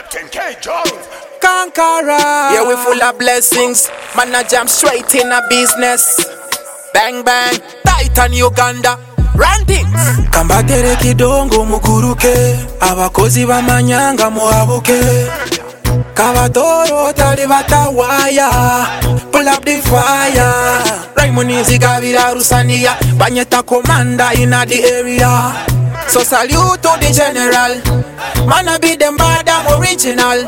Captain K. Jones. Conqueror. Yeah, we full of blessings. Man, I jump straight in a business. Bang bang, Titan Uganda. Randings. Kambatere kidongo muguruke. Abakozi bamanyanga muhabuke. Kabatoro tali batawaya. Pull up the fire. Raimunizi gavira rusania. Banyeta commander in the area. So salute to the general. Man I be them bad, I'm original.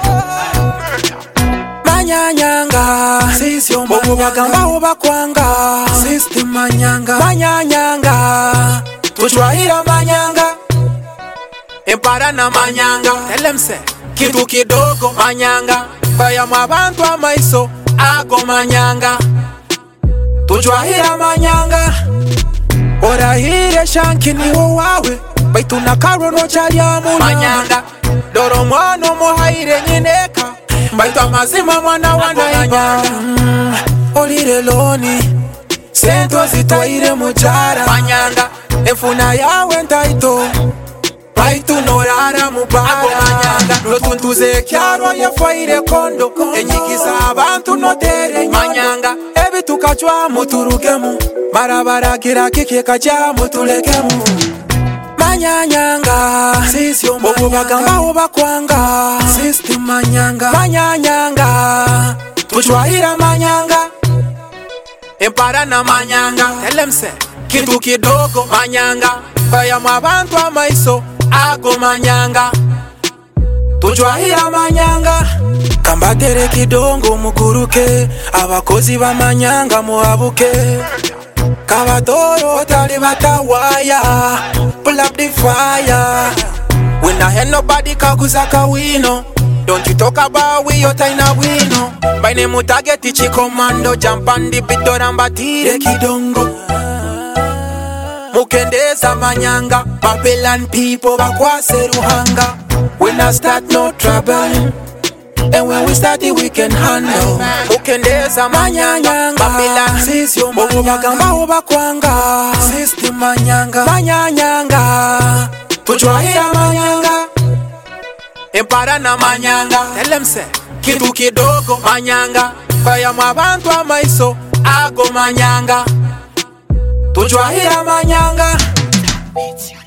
Manyanyanga sisyo manyanga oba kwanga system manyanga manyanyanga tuchwaira manyanga empara na manyanga tell them say kitu kidogo manyanga baya mwabantu amaiso ago manyanga tuchwaira manyanga orahire shankini wawe baitu na karono chaliamu manyanga doro mwana muhaire nyineka baita mazima mwana wanaiba olire loni sento zitwaire mujara manyanga efuna yawe ntaito baitu norara mubara manyanga rotuntuze kyarwa yafaire kondo enyigiza abantu notere manyanga ebitukachwa muturugemu barabara kira kikeka cha mutulekemu manyanyanga sisyo manyanga oba kwanga system manyanga manyanyanga tuchwaira manyanga empara na manyanga tell them say kitu kidogo manyanga baya mwabantu amaiso ago manyanga tuchwaira manyanga kambatere kidongo muguruke abakozi bamanyanga muhabuke Kabatoro tali batawaya. Pull up the fire. When I hear nobody kaguzaka wino. Don't you talk about we your time wino. By name utageti chikomando. Jump on the beat rambatire kidongo. Mukendeza manyanga. Babylon people bakwase ruhanga. When I start no trouble. And when we start it, we can handle. Mukendeza manyanga Babylon sisyo manyanga oba kwanga system manyanga manyanyanga tuchwaira manyanga empara na manyanga tell them say kitu kidogo manyanga baya mwabantu amaiso ago manyanga tuchwaira manyanga.